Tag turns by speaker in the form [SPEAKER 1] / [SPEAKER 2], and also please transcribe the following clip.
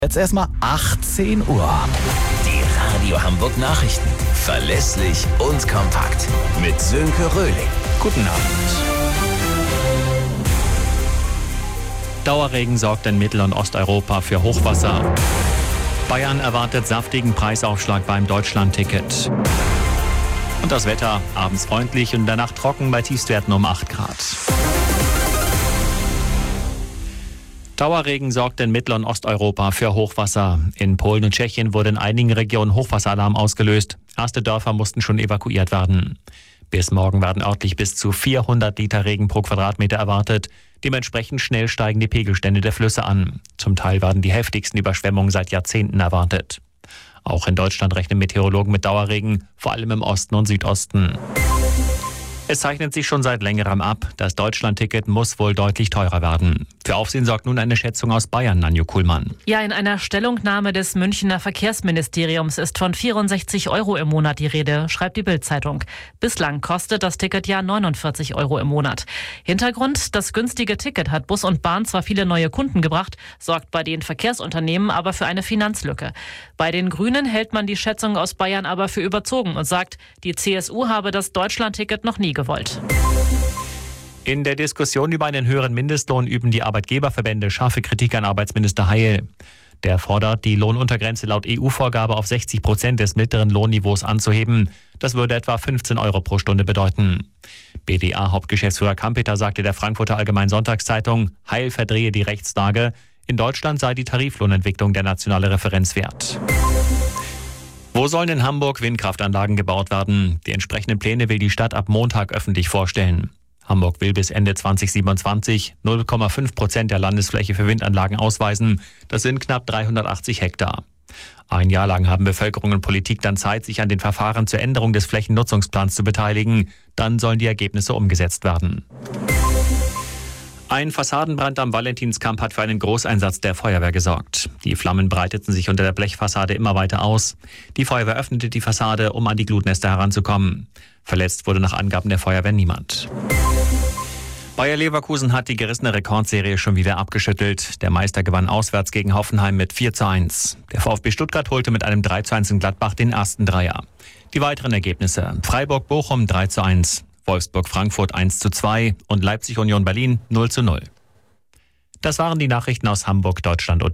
[SPEAKER 1] Jetzt erstmal 18 Uhr.
[SPEAKER 2] Die Radio Hamburg Nachrichten. Verlässlich und kompakt. Mit Sönke Röhling.
[SPEAKER 1] Guten Abend.
[SPEAKER 3] Dauerregen sorgt in Mittel- und Osteuropa für Hochwasser. Bayern erwartet saftigen Preisaufschlag beim Deutschland-Ticket. Und das Wetter, abends freundlich und in der Nacht trocken bei Tiefstwerten um 8 Grad. Dauerregen sorgt in Mittel- und Osteuropa für Hochwasser. In Polen und Tschechien wurde in einigen Regionen Hochwasseralarm ausgelöst. Erste Dörfer mussten schon evakuiert werden. Bis morgen werden örtlich bis zu 400 Liter Regen pro Quadratmeter erwartet. Dementsprechend schnell steigen die Pegelstände der Flüsse an. Zum Teil werden die heftigsten Überschwemmungen seit Jahrzehnten erwartet. Auch in Deutschland rechnen Meteorologen mit Dauerregen, vor allem im Osten und Südosten. Es zeichnet sich schon seit längerem ab, das Deutschland-Ticket muss wohl deutlich teurer werden. Für Aufsehen sorgt nun eine Schätzung aus Bayern, Nanju Kuhlmann.
[SPEAKER 4] Ja, in einer Stellungnahme des Münchner Verkehrsministeriums ist von 64 € im Monat die Rede, schreibt die Bild-Zeitung. Bislang kostet das Ticket ja 49 € im Monat. Hintergrund: Das günstige Ticket hat Bus und Bahn zwar viele neue Kunden gebracht, sorgt bei den Verkehrsunternehmen aber für eine Finanzlücke. Bei den Grünen hält man die Schätzung aus Bayern aber für überzogen und sagt, die CSU habe das Deutschland-Ticket noch nie gewollt.
[SPEAKER 3] In der Diskussion über einen höheren Mindestlohn üben die Arbeitgeberverbände scharfe Kritik an Arbeitsminister Heil. Der fordert, die Lohnuntergrenze laut EU-Vorgabe auf 60% des mittleren Lohnniveaus anzuheben. Das würde etwa 15 € pro Stunde bedeuten. BDA-Hauptgeschäftsführer Kampeter sagte der Frankfurter Allgemeinen Sonntagszeitung, Heil verdrehe die Rechtslage. In Deutschland sei die Tariflohnentwicklung der nationale Referenzwert. Wo sollen in Hamburg Windkraftanlagen gebaut werden? Die entsprechenden Pläne will die Stadt ab Montag öffentlich vorstellen. Hamburg will bis Ende 2027 0,5% der Landesfläche für Windanlagen ausweisen. Das sind knapp 380 Hektar. Ein Jahr lang haben Bevölkerung und Politik dann Zeit, sich an den Verfahren zur Änderung des Flächennutzungsplans zu beteiligen. Dann sollen die Ergebnisse umgesetzt werden. Ein Fassadenbrand am Valentinskamp hat für einen Großeinsatz der Feuerwehr gesorgt. Die Flammen breiteten sich unter der Blechfassade immer weiter aus. Die Feuerwehr öffnete die Fassade, um an die Glutnester heranzukommen. Verletzt wurde nach Angaben der Feuerwehr niemand. Bayer Leverkusen hat die gerissene Rekordserie schon wieder abgeschüttelt. Der Meister gewann auswärts gegen Hoffenheim mit 4:1. Der VfB Stuttgart holte mit einem 3:1 in Gladbach den ersten Dreier. Die weiteren Ergebnisse: Freiburg-Bochum 3:1. Wolfsburg-Frankfurt 1:2 und Leipzig-Union Berlin 0:0. Das waren die Nachrichten aus Hamburg, Deutschland und